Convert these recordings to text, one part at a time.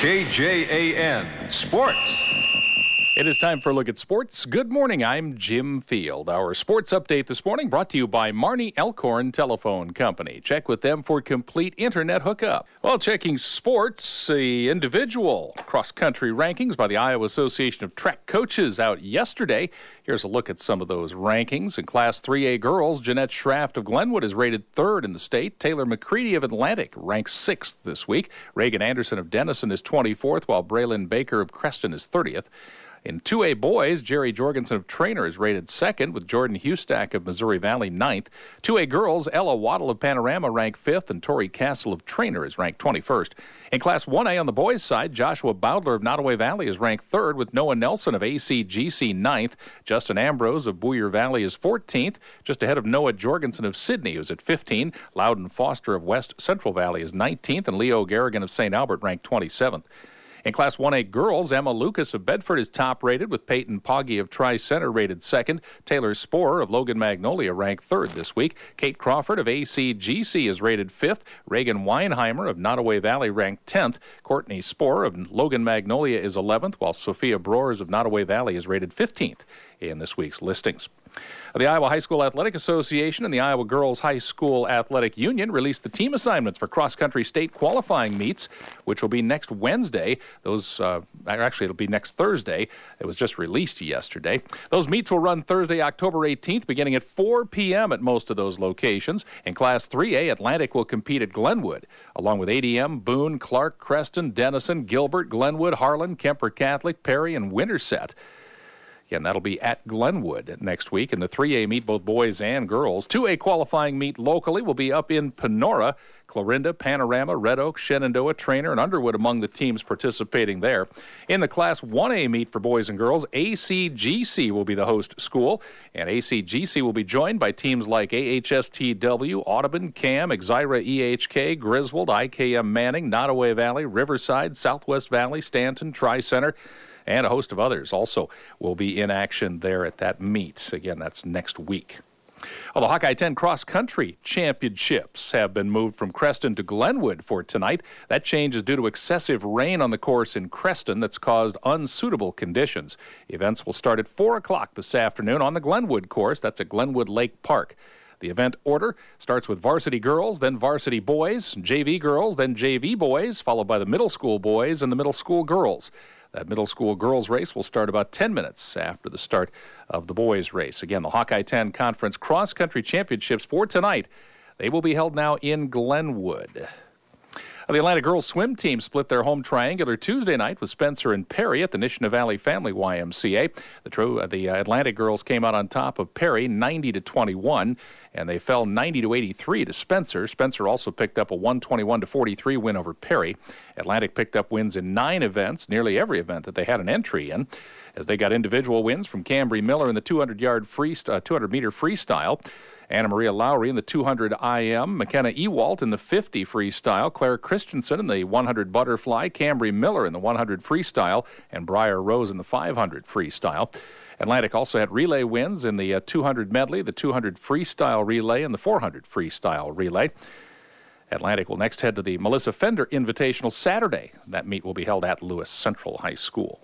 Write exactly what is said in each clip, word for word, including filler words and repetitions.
K J A N Sports. It is time for a look at sports. Good morning, I'm Jim Field. Our sports update this morning brought to you by Marnie Elkhorn Telephone Company. Check with them for complete internet hookup. While checking sports, the individual cross-country rankings by the Iowa Association of Track Coaches out yesterday. Here's a look at some of those rankings. In Class three A girls, Jeanette Schraft of Glenwood is rated third in the state. Taylor McCready of Atlantic ranks sixth this week. Reagan Anderson of Denison is twenty-fourth, while Braylon Baker of Creston is thirtieth. In two A boys, Jerry Jorgensen of Trainer is rated second, with Jordan Hustack of Missouri Valley ninth. two A girls, Ella Waddle of Panorama ranked fifth, and Tori Castle of Trainer is ranked twenty-first. In Class one A on the boys' side, Joshua Bowdler of Nottoway Valley is ranked third, with Noah Nelson of A C G C ninth. Justin Ambrose of Boyer Valley is fourteenth, just ahead of Noah Jorgensen of Sydney, who's at fifteen. Loudon Foster of West Central Valley is nineteenth, and Leo Garrigan of Saint Albert ranked twenty-seventh. In Class one A girls, Emma Lucas of Bedford is top-rated, with Peyton Poggy of Tri-Center rated second. Taylor Sporer of Logan Magnolia ranked third this week. Kate Crawford of A C G C is rated fifth. Reagan Weinheimer of Nottoway Valley ranked tenth. Courtney Sporer of Logan Magnolia is eleventh, while Sophia Broers of Nottoway Valley is rated fifteenth in this week's listings. The Iowa High School Athletic Association and the Iowa Girls High School Athletic Union released the team assignments for cross-country state qualifying meets, which will be next Wednesday. Those, uh, actually, it'll be next Thursday. It was just released yesterday. Those meets will run Thursday, October eighteenth, beginning at four p.m. at most of those locations. In Class three A, Atlantic will compete at Glenwood, along with A D M, Boone, Clark, Creston, Denison, Gilbert, Glenwood, Harlan, Kemper Catholic, Perry, and Winterset. Again, that'll be at Glenwood next week. In the three A meet, both boys and girls. two A qualifying meet locally will be up in Panora. Clarinda, Panorama, Red Oak, Shenandoah, Trainer, and Underwood among the teams participating there. In the Class one A meet for boys and girls, A C G C will be the host school, and A C G C will be joined by teams like A H S T W, Audubon, Cam, Exira E H K, Griswold, I K M Manning, Nottoway Valley, Riverside, Southwest Valley, Stanton, Tri-Center, and a host of others also will be in action there at that meet. Again, that's next week. Well, the Hawkeye ten Cross Country Championships have been moved from Creston to Glenwood for tonight. That change is due to excessive rain on the course in Creston that's caused unsuitable conditions. Events will start at four o'clock this afternoon on the Glenwood course. That's at Glenwood Lake Park. The event order starts with varsity girls, then varsity boys, J V girls, then J V boys, followed by the middle school boys and the middle school girls. That middle school girls race will start about ten minutes after the start of the boys race. Again, the Hawkeye ten Conference Cross Country Championships for tonight, they will be held now in Glenwood. The Atlanta girls swim team split their home triangular Tuesday night with Spencer and Perry at the Nishna Valley Family Y M C A. The, true, the uh, Atlanta girls came out on top of Perry ninety to twenty-one, and they fell ninety to eighty-three to Spencer. Spencer also picked up a one twenty-one to forty-three win over Perry. Atlantic picked up wins in nine events, nearly every event that they had an entry in, as they got individual wins from Cambry Miller in the two hundred yard free, uh, two hundred meter freestyle, Anna Maria Lowry in the two hundred I M, McKenna Ewalt in the fifty freestyle, Claire Christensen in the one hundred butterfly, Cambry Miller in the one hundred freestyle, and Briar Rose in the five hundred freestyle. Atlantic also had relay wins in the uh, two hundred medley, the two hundred freestyle relay, and the four hundred freestyle relay. Atlantic will next head to the Melissa Fender Invitational Saturday. That meet will be held at Lewis Central High School.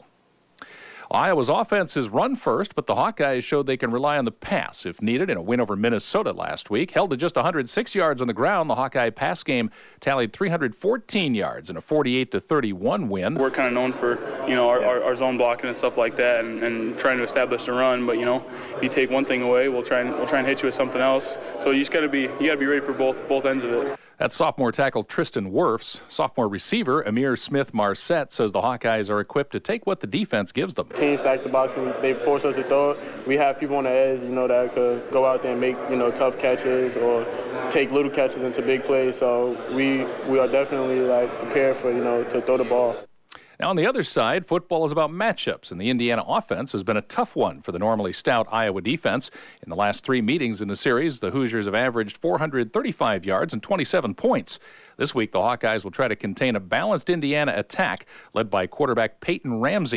Iowa's offense is run first, but the Hawkeyes showed they can rely on the pass if needed in a win over Minnesota last week. Held to just one hundred six yards on the ground, the Hawkeye pass game tallied three hundred fourteen yards in a forty-eight to thirty-one win. We're kind of known for, you know, our, our, our zone blocking and stuff like that, and, and trying to establish the run. But you know, you take one thing away, we'll try and we'll try and hit you with something else. So you just got to be you got to be ready for both both ends of it. That's sophomore tackle Tristan Wirfs. Sophomore receiver Amir Smith-Marset says the Hawkeyes are equipped to take what the defense gives them. Teams stack the box and they force us to throw it. We have people on the edge, you know, that could go out there and make, you know, tough catches or take little catches into big plays. So we we are definitely like prepared for, you know, to throw the ball. Now, on the other side, football is about matchups, and the Indiana offense has been a tough one for the normally stout Iowa defense. In the last three meetings in the series, the Hoosiers have averaged four hundred thirty-five yards and twenty-seven points. This week, the Hawkeyes will try to contain a balanced Indiana attack led by quarterback Peyton Ramsey.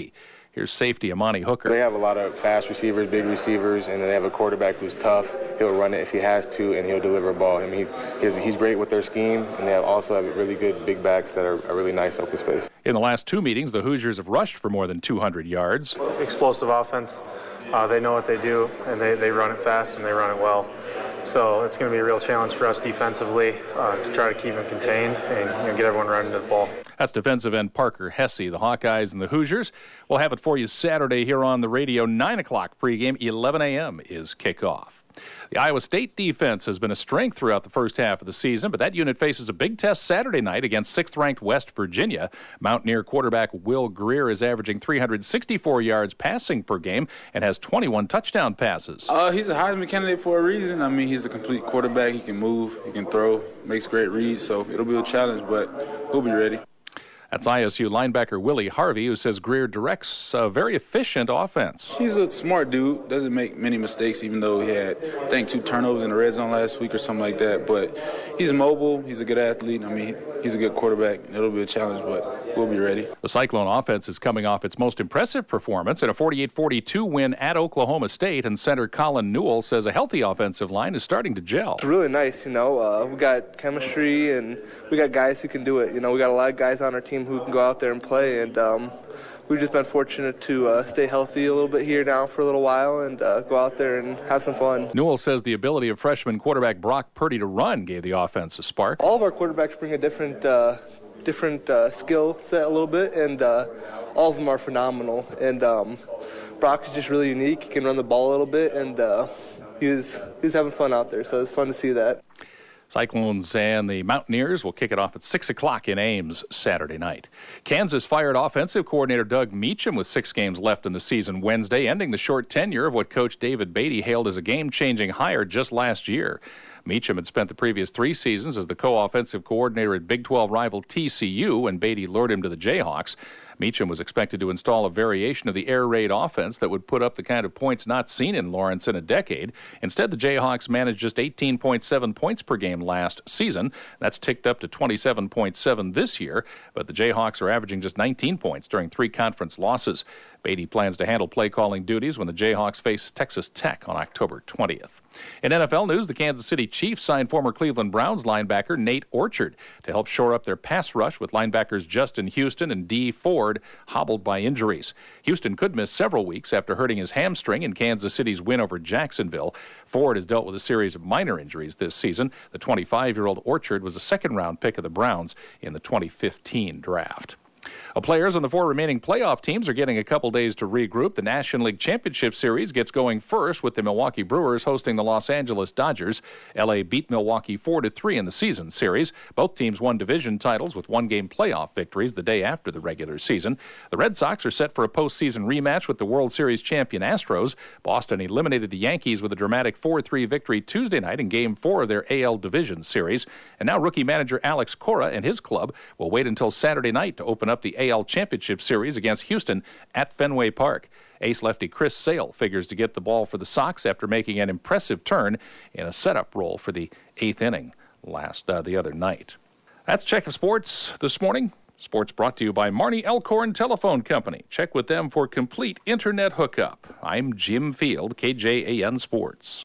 Here's safety Amani Hooker. They have a lot of fast receivers, big receivers, and then they have a quarterback who's tough. He'll run it if he has to, and he'll deliver a ball. I mean, he, he's, he's great with their scheme, and they have also have really good big backs that are a really nice open space. In the last two meetings, the Hoosiers have rushed for more than two hundred yards. Explosive offense. Uh, they know what they do, and they, they run it fast, and they run it well. So it's going to be a real challenge for us defensively uh, to try to keep them contained and you know, get everyone running to the ball. That's defensive end Parker Hesse. The Hawkeyes and the Hoosiers will have it for you Saturday here on the radio. nine o'clock pregame, eleven a.m. is kickoff. The Iowa State defense has been a strength throughout the first half of the season, but that unit faces a big test Saturday night against sixth-ranked West Virginia. Mountaineer quarterback Will Greer is averaging three hundred sixty-four yards passing per game and has twenty-one touchdown passes. Uh, he's a Heisman candidate for a reason. I mean, he's a complete quarterback. He can move, he can throw, makes great reads, so it'll be a challenge, but he'll be ready. That's I S U linebacker Willie Harvey, who says Greer directs a very efficient offense. He's a smart dude, doesn't make many mistakes, even though he had, I think, two turnovers in the red zone last week or something like that. But he's mobile, he's a good athlete. I mean, he's a good quarterback. It'll be a challenge, but we'll be ready. The Cyclone offense is coming off its most impressive performance in a forty-eight forty-two win at Oklahoma State, and center Colin Newell says a healthy offensive line is starting to gel. It's really nice, you know. Uh, we got chemistry, and we got guys who can do it. You know, we got a lot of guys on our team who can go out there and play, and um, we've just been fortunate to uh, stay healthy a little bit here now for a little while and uh, go out there and have some fun. Newell says the ability of freshman quarterback Brock Purdy to run gave the offense a spark. All of our quarterbacks bring a different uh, different uh, skill set a little bit, and uh, all of them are phenomenal. And um, Brock is just really unique. He can run the ball a little bit, and uh, he was, he was having fun out there, so it's fun to see that. Cyclones and the Mountaineers will kick it off at six o'clock in Ames Saturday night. Kansas fired offensive coordinator Doug Meacham with six games left in the season Wednesday, ending the short tenure of what Coach David Beatty hailed as a game-changing hire just last year. Meacham had spent the previous three seasons as the co-offensive coordinator at Big twelve rival T C U when Beatty lured him to the Jayhawks. Meacham was expected to install a variation of the air raid offense that would put up the kind of points not seen in Lawrence in a decade. Instead, the Jayhawks managed just eighteen point seven points per game last season. That's ticked up to twenty-seven point seven this year, but the Jayhawks are averaging just nineteen points during three conference losses. Beatty plans to handle play-calling duties when the Jayhawks face Texas Tech on October twentieth. In N F L news, the Kansas City Chiefs signed former Cleveland Browns linebacker Nate Orchard to help shore up their pass rush with linebackers Justin Houston and Dee Ford hobbled by injuries. Houston could miss several weeks after hurting his hamstring in Kansas City's win over Jacksonville. Ford has dealt with a series of minor injuries this season. The twenty-five-year-old Orchard was a second-round pick of the Browns in the twenty fifteen draft. Uh, players on the four remaining playoff teams are getting a couple days to regroup. The National League Championship Series gets going first with the Milwaukee Brewers hosting the Los Angeles Dodgers. L A beat Milwaukee four to three in the season series. Both teams won division titles with one-game playoff victories the day after the regular season. The Red Sox are set for a postseason rematch with the World Series champion Astros. Boston eliminated the Yankees with a dramatic four three victory Tuesday night in Game four of their A L Division Series. And now rookie manager Alex Cora and his club will wait until Saturday night to open up the A L Championship Series against Houston at Fenway Park. Ace lefty Chris Sale figures to get the ball for the Sox after making an impressive turn in a setup role for the eighth inning last uh, the other night. That's Check of Sports this morning. Sports brought to you by Marnie Elkhorn Telephone Company. Check with them for complete internet hookup. I'm Jim Field, K J A N Sports.